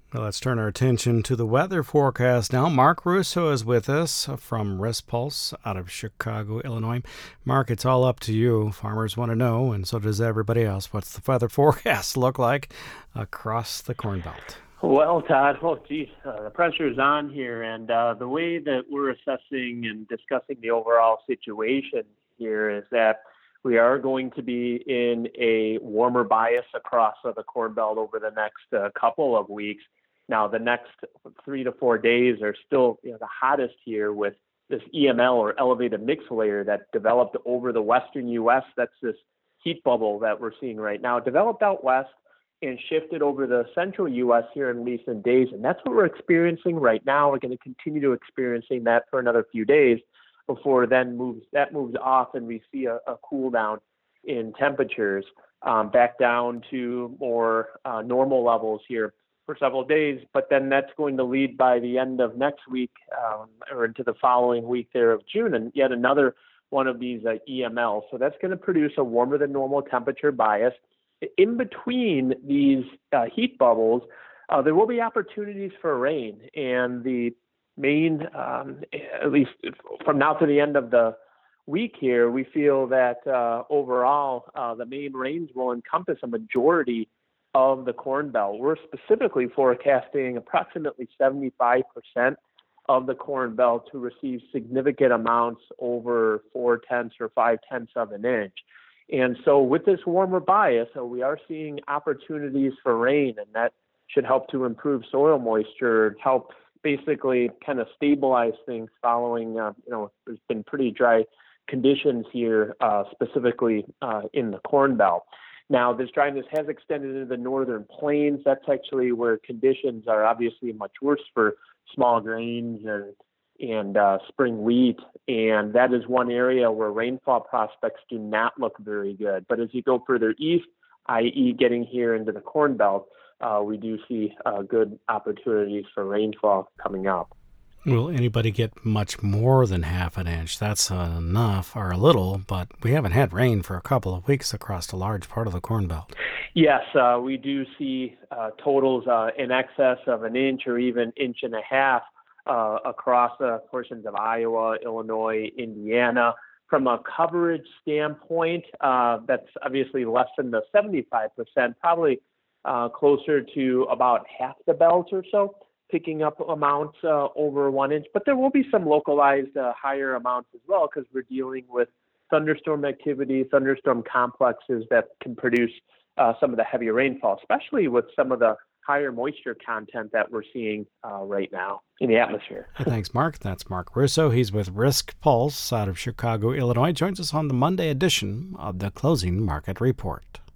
Well, let's turn our attention to the weather forecast now. Mark Russo is with us from Risk Pulse out of Chicago, Illinois. Mark, it's all up to you. Farmers want to know, and so does everybody else. What's the weather forecast look like across the Corn Belt? Well, Todd, the pressure is on here, and the way that we're assessing and discussing the overall situation here is that we are going to be in a warmer bias across the Corn Belt over the next couple of weeks. Now, the next 3 to 4 days are still the hottest here with this EML or elevated mix layer that developed over the western U.S. That's this heat bubble that we're seeing right now. It developed out west and shifted over the central U.S. here in recent days. And that's what we're experiencing right now. We're going to continue to experiencing that for another few days before then moves off and we see a cool down in temperatures back down to more normal levels here for several days, but then that's going to lead by the end of next week or into the following week there of June, and yet another one of these EMLs. So that's going to produce a warmer than normal temperature bias. In between these heat bubbles, there will be opportunities for rain, and the main, at least from now to the end of the week here, we feel that overall the main rains will encompass a majority of the Corn Belt. We're specifically forecasting approximately 75% of the Corn Belt to receive significant amounts over 0.4 or 0.5 of an inch. And so with this warmer bias, we are seeing opportunities for rain, and that should help to improve soil moisture, help basically kind of stabilize things following, there's been pretty dry conditions here, specifically in the Corn Belt. Now, this dryness has extended into the northern plains. That's actually where conditions are obviously much worse for small grains and spring wheat. And that is one area where rainfall prospects do not look very good. But as you go further east, i.e. getting here into the Corn Belt, we do see good opportunities for rainfall coming up. Will anybody get much more than half an inch? That's enough or a little, but we haven't had rain for a couple of weeks across a large part of the Corn Belt. Yes, we do see totals in excess of an inch or even inch and a half across portions of Iowa, Illinois, Indiana. From a coverage standpoint, that's obviously less than the 75%, probably closer to about half the belt or so, picking up amounts over 1 inch. But there will be some localized higher amounts as well because we're dealing with thunderstorm activity, thunderstorm complexes that can produce some of the heavier rainfall, especially with some of the higher moisture content that we're seeing right now in the atmosphere. Thanks, Mark. That's Mark Russo. He's with Risk Pulse out of Chicago, Illinois. Joins us on the Monday edition of the Closing Market Report.